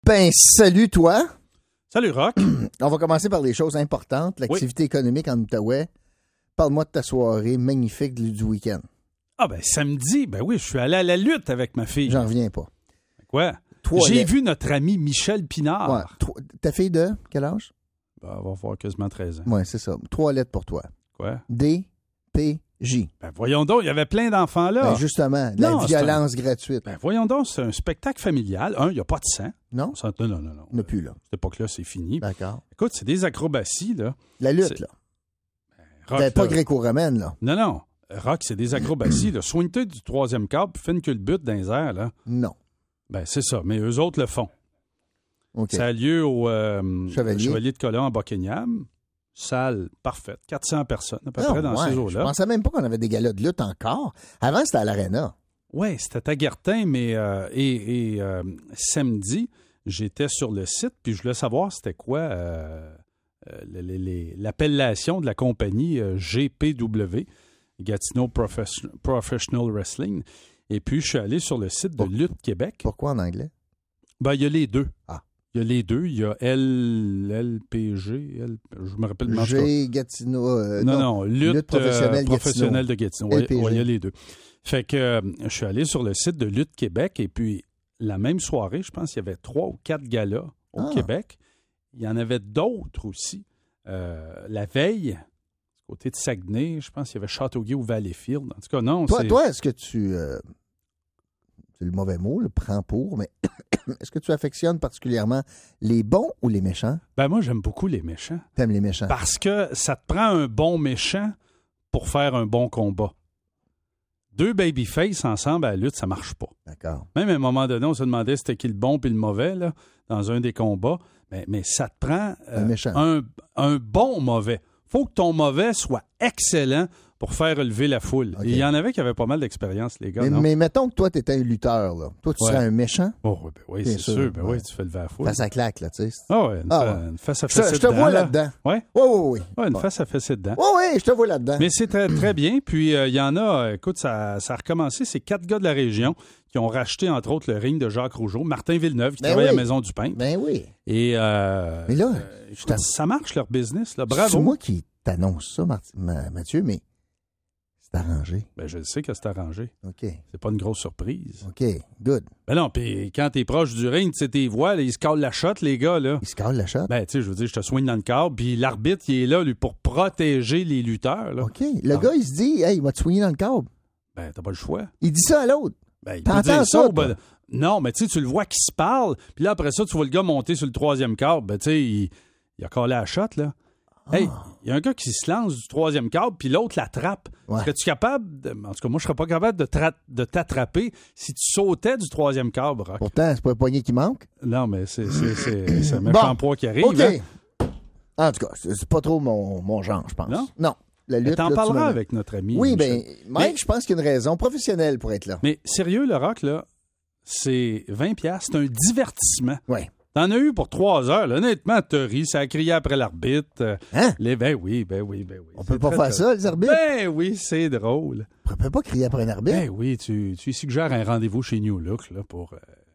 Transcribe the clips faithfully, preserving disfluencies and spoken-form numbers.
Ben, salut toi. Salut Rock. On va commencer par des choses importantes. L'activité oui. économique en Outaouais. Parle-moi de ta soirée magnifique du week-end. Ah ben, samedi, ben oui, je suis allé à la lutte avec ma fille. J'en reviens pas. Quoi? Toilette. J'ai vu notre ami Michel Pinard. Ouais. Tro- ta fille de quel âge? Ben, elle va avoir quasiment treize ans. Oui, c'est ça. Trois lettres pour toi. Quoi? D P J. Ben voyons donc, il y avait plein d'enfants là. Ben justement, de la non, violence un... gratuite. Ben voyons donc, c'est un spectacle familial. Un, il n'y a pas de sang. Non? Ça... Non, non, non. non. Il n'y a plus là. Cette époque-là, c'est fini. D'accord. Écoute, c'est des acrobaties là. La lutte c'est... là. Ben, Rock, pas gréco-romaine là. Non, non. Rock, c'est des acrobaties. là. Soigne-toi du troisième câble, fais une culbute dans les airs là. Non. Ben c'est ça, mais eux autres le font. Okay. Ça a lieu au euh, Chevalier. Chevalier de Colomb à Buckingham. Salle parfaite. quatre cents personnes à peu non, près dans ouais, ces eaux-là. Je pensais même pas qu'on avait des galas de lutte encore. Avant, c'était à l'Arena. Oui, c'était à Gartin, mais euh, et, et euh, samedi, j'étais sur le site, puis je voulais savoir c'était quoi euh, les, les, les, l'appellation de la compagnie euh, G P W, Gatineau Profession, Professional Wrestling. Et puis, je suis allé sur le site de Pour... Lutte Québec. Pourquoi en anglais? Ben, il y a les deux. Ah. Il y a les deux. Il y a L, L P G, L, je me rappelle pas. G Gatineau. Euh, non, non, non, lutte, lutte professionnelle, euh, professionnelle Gatineau. de Gatineau. Oui, ouais, il y a les deux. Fait que euh, je suis allé sur le site de Lutte Québec et puis la même soirée, je pense qu'il y avait trois ou quatre galas au ah. Québec. Il y en avait d'autres aussi. Euh, la veille, du côté de Saguenay, je pense qu'il y avait Châteauguay ou Valleyfield. En tout cas, non. Toi, c'est... toi est-ce que tu... Euh, c'est le mauvais mot, le prends pour, mais est-ce que tu affectionnes particulièrement les bons ou les méchants? Ben moi, j'aime beaucoup les méchants. T'aimes les méchants? Parce que ça te prend un bon méchant pour faire un bon combat. Deux babyface ensemble à la lutte, ça marche pas. D'accord. Même à un moment donné, on se demandait c'était qui le bon puis le mauvais là, dans un des combats. Mais, mais ça te prend euh, un, méchant. Un, un bon mauvais. Faut que ton mauvais soit excellent pour faire relever la foule. Okay. Et il y en avait qui avaient pas mal d'expérience, les gars. Mais, non? mais mettons que toi, tu étais un lutteur. Là. Toi, tu ouais. serais un méchant? Oh, ben oui, Bien c'est sûr. sûr. Ben ouais. oui, tu fais lever la foule. Face à claque, là, tu sais. Ah ouais, une, ah, fa- ouais. une face à fessée dedans. Je te vois là. là-dedans. Oui? Oui, oui, oui. Ouais, une ouais. face à fessée dedans. Oui, oui, je te vois là-dedans. Mais c'est très, très bien. Puis, il euh, y en a, écoute, ça, ça a recommencé. C'est quatre gars de la région qui ont racheté, entre autres, le ring de Jacques Rougeau. Martin Villeneuve, qui ben travaille oui. à la Maison du Pain. Ben oui. Et, euh, mais là, euh, écoute, ça marche, leur business. Là. Bravo. C'est moi qui t'annonce ça, Marti- Mathieu, mais c'est arrangé. Ben, je le sais que c'est arrangé. OK. C'est pas une grosse surprise. OK, good. Ben non, puis quand t'es proche du ring, tu sais, t'es voix, là, ils se calent la shot, les gars, là. Ils se calent la shot? Ben, tu sais, je veux dire, je te soigne dans le corps, puis l'arbitre, il est là, lui, pour protéger les lutteurs, là. OK. Le ah. gars, il se dit, hey, il va te soigner dans le câble. Ben, t'as pas le choix. Il dit ça à l'autre. Ben, il T'entends peut dire ça, ça ben, non, mais tu sais, tu le vois qui se parle, puis là, après ça, tu vois le gars monter sur le troisième câble, ben, tu sais, il, il a collé la shot, là. Ah. Hey, il y a un gars qui se lance du troisième câble, puis l'autre l'attrape. Ouais. Serais-tu capable, de, en tout cas, moi, je serais pas capable de, tra- de t'attraper si tu sautais du troisième câble, Rock. Pourtant, c'est pas le poignet qui manque. Non, mais c'est, c'est, c'est, c'est un méchant bon. poids qui arrive. OK. Hein? En tout cas, c'est pas trop mon, mon genre, je pense. Non? Non. La lutte, t'en là, parleras avec notre ami. Oui, bien, Mike, mais, je pense qu'il y a une raison professionnelle pour être là. Mais sérieux, le Rock, là, c'est vingt dollars, c'est un divertissement. Oui. T'en as eu pour trois heures, là. Honnêtement, t'as ri, ça a crié après l'arbitre. Hein? Les, ben oui, ben oui, ben oui. On peut pas faire drôle. ça, les arbitres? Ben oui, c'est drôle. On peut pas crier après un arbitre? Ben oui, tu, tu suggères un rendez-vous chez New Look, là, pour... Euh,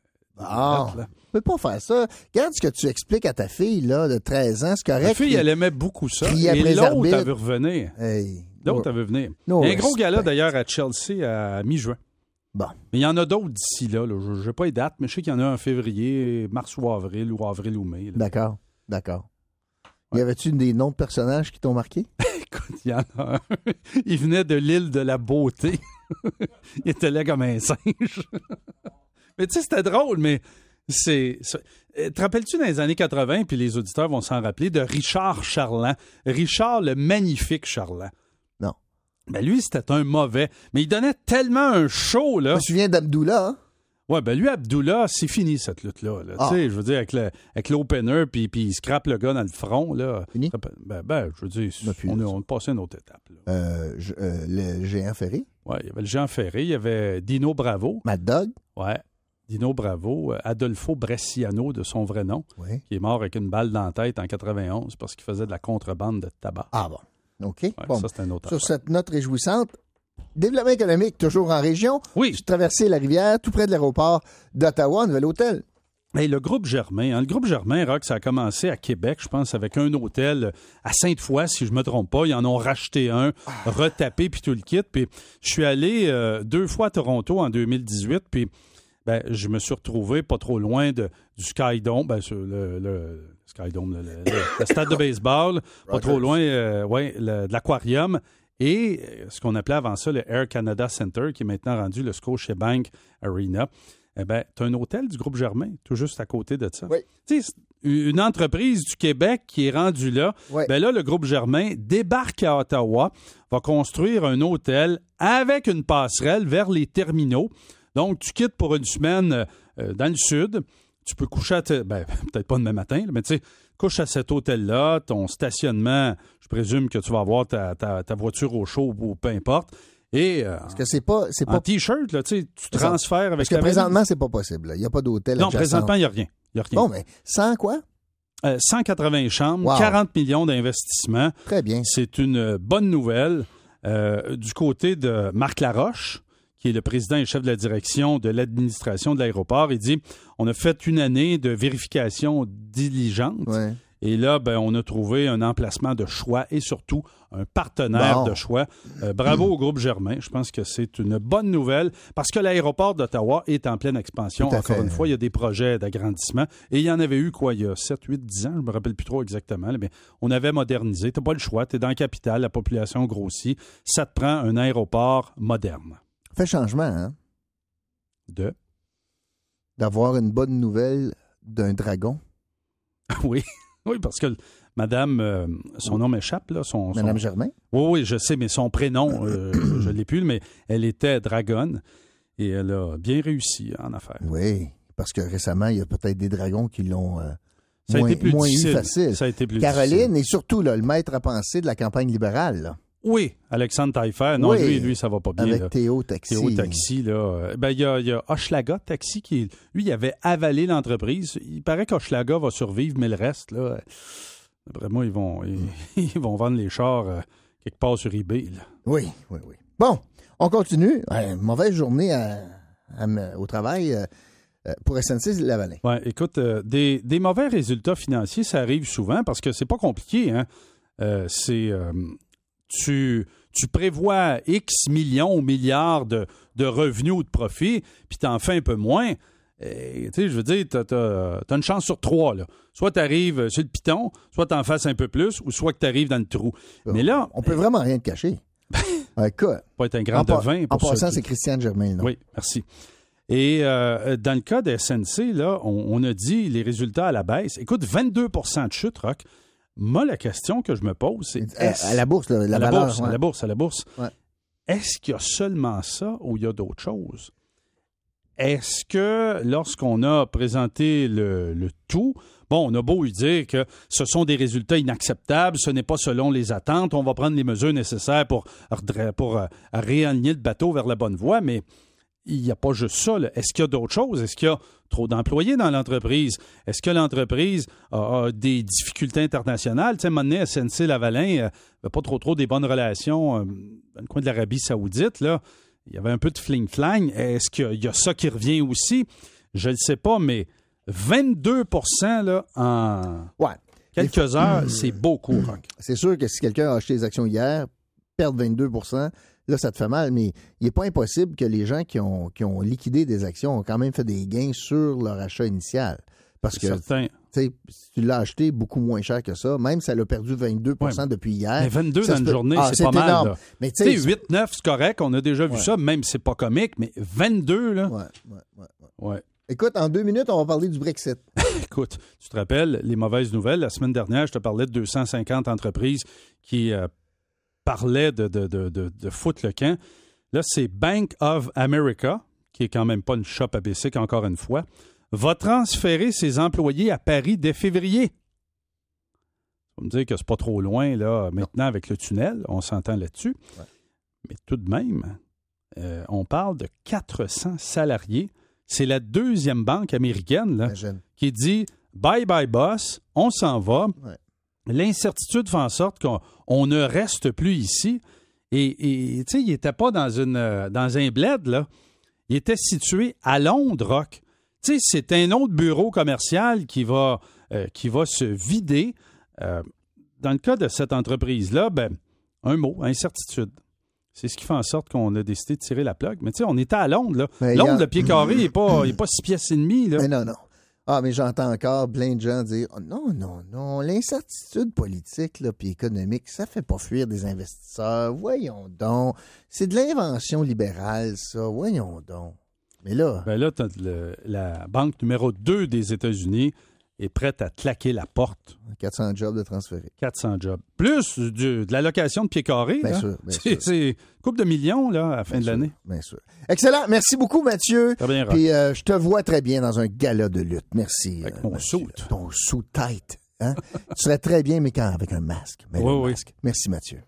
ah, on peut pas faire ça. Regarde ce que tu expliques à ta fille, là, de treize ans, c'est correct. Ta fille, elle aimait beaucoup ça. Et l'autre, elle veut revenir. Hey. L'autre, elle veut venir. No Il y a un gros respect. gala, d'ailleurs, à Chelsea, à mi-juin. Bon. Mais il y en a d'autres d'ici là. là. Je n'ai pas les dates, mais je sais qu'il y en a en février, mars ou avril, ou avril ou mai. Là. D'accord, d'accord. Ouais. Y avait-tu des noms de personnages qui t'ont marqué? Écoute, il y en a un. Il venait de l'île de la Beauté. Il était là comme un singe. Mais tu sais, c'était drôle, mais c'est... c'est... Te rappelles-tu dans les années quatre-vingt, puis les auditeurs vont s'en rappeler, de Richard Charland? Richard, le magnifique Charland. Non. Ben lui, c'était un mauvais. Mais il donnait tellement un show, là. Je me souviens d'Abdullah, hein? Ouais, ben lui, Abdullah, c'est fini cette lutte-là. Là. Ah. Tu sais, je veux dire, avec, le, avec l'opener, puis, puis il scrape le gars dans le front, là. Fini? Ben, ben je veux dire, on, on est passé à une autre étape. Là. Euh, je, euh, le géant Ferré? Ouais, il y avait le géant Ferré, il y avait Dino Bravo. Mad Dog? Ouais. Dino Bravo, Adolfo Bresciano, de son vrai nom, oui. qui est mort avec une balle dans la tête en quatre-vingt-onze parce qu'il faisait de la contrebande de tabac. Ah bon. OK. Ouais, bon. Ça, c'est un autre Sur affaire. cette note réjouissante, développement économique, toujours en région. Oui. Tu traversais la rivière, tout près de l'aéroport d'Ottawa, un nouvel hôtel. Hey, le groupe Germain, hein, le groupe Germain, Rock, ça a commencé à Québec, je pense, avec un hôtel à Sainte-Foy, si je me trompe pas. Ils en ont racheté un, retapé, puis tout le kit. Puis je suis allé euh, deux fois à Toronto en deux mille dix-huit, puis ben, je me suis retrouvé pas trop loin de, du Skydome, ben, sur le, le Skydome, le, le, le stade de baseball, pas trop loin euh, ouais, le, de l'aquarium, et ce qu'on appelait avant ça le Air Canada Center, qui est maintenant rendu le Scotiabank Arena. Eh bien, tu as un hôtel du groupe Germain, tout juste à côté de ça. Oui. Tu sais, une entreprise du Québec qui est rendue là, oui. bien là, le groupe Germain débarque à Ottawa, va construire un hôtel avec une passerelle vers les terminaux. Donc, tu quittes pour une semaine euh, dans le sud. Tu peux coucher à... Te... Ben, peut-être pas demain matin, mais tu sais, couche à cet hôtel-là, ton stationnement, je présume que tu vas avoir ta, ta, ta voiture au chaud ou peu importe. Et euh, Parce que c'est pas, c'est pas... en T-shirt, là, tu sais, tu transfères avec... Parce que présentement, c'est pas possible. Il n'y a pas d'hôtel Non, adjacent. présentement, il n'y a rien. Il y a rien. Bon, mais sans quoi? Euh, cent quatre-vingts chambres, Wow. quarante millions d'investissements. Très bien. C'est une bonne nouvelle. Euh, du côté de Marc Laroche, qui est le président et chef de la direction de l'administration de l'aéroport, il dit « On a fait une année de vérification diligente. Ouais. Et là, ben, on a trouvé un emplacement de choix et surtout un partenaire bon. de choix. Euh, bravo au groupe Germain. Je pense que c'est une bonne nouvelle parce que l'aéroport d'Ottawa est en pleine expansion. Tout à Encore fait. une fois, il y a des projets d'agrandissement. Et il y en avait eu, quoi, il y a sept, huit, dix ans, je ne me rappelle plus trop exactement. Mais on avait modernisé. Tu n'as pas le choix. Tu es dans la capitale, la population grossit. Ça te prend un aéroport moderne. Fait changement, hein? De? D'avoir une bonne nouvelle d'un dragon. Oui. Oui, parce que Madame, euh, son nom m'échappe, là. Son, Madame son... Germain? Oui, oui, je sais, mais son prénom, euh, je ne l'ai plus, mais elle était dragonne et elle a bien réussi en affaires. Oui, parce que récemment, il y a peut-être des dragons qui l'ont euh, Ça a moins, été plus moins eu difficile. facile. Ça a été plus Caroline difficile. et surtout là, le maître à penser de la campagne libérale, là, Oui, Alexandre Taillefer. Non, Oui, lui, lui, ça va pas bien. avec là. Théo Taxi. Théo Taxi, là. Euh, Ben, il y a, il y a Hochelaga Taxi qui, lui, il avait avalé l'entreprise. Il paraît qu'Hochelaga va survivre, mais le reste, là, d'après moi, ils vont, ils, ils vont vendre les chars euh, quelque part sur eBay, là. Oui, oui, oui. Bon, on continue. Ouais, mauvaise journée à, à- au travail euh, euh, pour S N C-Lavalin. Ouais, écoute, euh, des, des mauvais résultats financiers, ça arrive souvent parce que c'est pas compliqué, hein. Euh, c'est... euh, tu, tu prévois X millions ou milliards de, de revenus ou de profits, puis t'en fais un peu moins. Tu sais, je veux dire, t'as, t'as, t'as une chance sur trois, là. Soit t'arrives sur le piton, soit t'en fasses un peu plus, ou soit que t'arrives dans le trou. Mais là... On peut vraiment rien te cacher. Écoute, Pas être un grand en, pa- devin en pour passant, ça. c'est Christiane Germain, non? Oui, merci. Et euh, dans le cas de S N C, là, on, on a dit les résultats à la baisse. Écoute, vingt-deux pour cent de chute, Rock. Moi, la question que je me pose, c'est... À, est-ce- à la bourse, là, la à la valeur. bourse, ouais. à la bourse, à la bourse. Ouais. Est-ce qu'il y a seulement ça ou il y a d'autres choses? Est-ce que lorsqu'on a présenté le, le tout, bon, on a beau lui dire que ce sont des résultats inacceptables, ce n'est pas selon les attentes, on va prendre les mesures nécessaires pour, redre- pour euh, réaligner le bateau vers la bonne voie, mais il n'y a pas juste ça, là. Est-ce qu'il y a d'autres choses? Est-ce qu'il y a trop d'employés dans l'entreprise? Est-ce que l'entreprise a, a des difficultés internationales? Tu sais, à un moment donné, S N C-Lavalin n'a pas trop trop des bonnes relations euh, dans le coin de l'Arabie Saoudite, là. Il y avait un peu de fling-flang. Est-ce qu'il y a ça qui revient aussi? Je ne le sais pas, mais vingt-deux pour cent là, en Ouais. quelques heures, c'est beaucoup, Rock. C'est sûr que si quelqu'un a acheté des actions hier, perdre vingt-deux pour cent, là, ça te fait mal, mais il n'est pas impossible que les gens qui ont, qui ont liquidé des actions ont quand même fait des gains sur leur achat initial. Parce que, Certain. tu sais, si tu l'as acheté beaucoup moins cher que ça, même si elle a perdu vingt-deux pour cent Ouais. depuis hier. Mais vingt-deux ça dans se une peut- journée, Ah, c'est pas mal. énorme. Là. Mais Tu tu sais, sais, huit neuf, c'est correct, on a déjà vu Ouais. ça, même si c'est pas comique, mais vingt-deux, là. ouais, ouais, ouais, ouais. Ouais. Écoute, en deux minutes, on va parler du Brexit. Écoute, tu te rappelles, les mauvaises nouvelles, la semaine dernière, je te parlais de deux cent cinquante entreprises qui euh, parlaient de, de, de, de, de foutre le camp. Là, c'est Bank of America, qui est quand même pas une shop à Bessic, encore une fois, va transférer ses employés à Paris dès février. On va me dire que c'est pas trop loin, là, maintenant, avec le tunnel, on s'entend là-dessus. Ouais. Mais tout de même, euh, on parle de quatre cents salariés. C'est la deuxième banque américaine, là, Imagine. qui dit « Bye bye boss, on s'en va Ouais. ». L'incertitude fait en sorte qu'on on ne reste plus ici. Et tu sais, il n'était pas dans, une, euh, dans un bled, là. Il était situé à Londres, Rock. Tu sais, c'est un autre bureau commercial qui va, euh, qui va se vider. Euh, dans le cas de cette entreprise-là, ben, un mot, incertitude. C'est ce qui fait en sorte qu'on a décidé de tirer la plug. Mais tu sais, on était à Londres, là. Ben, Londres, a... le pied carré, il n'est pas, pas six pièces et demie, là. Mais non, non. Ah, mais j'entends encore plein de gens dire oh, non, non, non, l'incertitude politique là, puis économique, ça fait pas fuir des investisseurs. Voyons donc. C'est de l'invention libérale, ça. Voyons donc. Mais là. Ben là, t'as le, la banque numéro deux des États-Unis est prête à claquer la porte. quatre cents jobs de transférer. quatre cents jobs. Plus du, de l'allocation de pied carré. Bien là. sûr. Bien c'est, sûr. c'est une couple de millions là, à la fin bien de sûr, l'année. Bien sûr. Excellent. Merci beaucoup, Mathieu. Très bien, Puis euh, je te vois très bien dans un gala de lutte. Merci. Avec euh, mon Mathieu. suit. Ton sous-tête. Hein? Tu serais très bien, mais quand avec un masque. Mais oui, le oui. masque. Merci, Mathieu.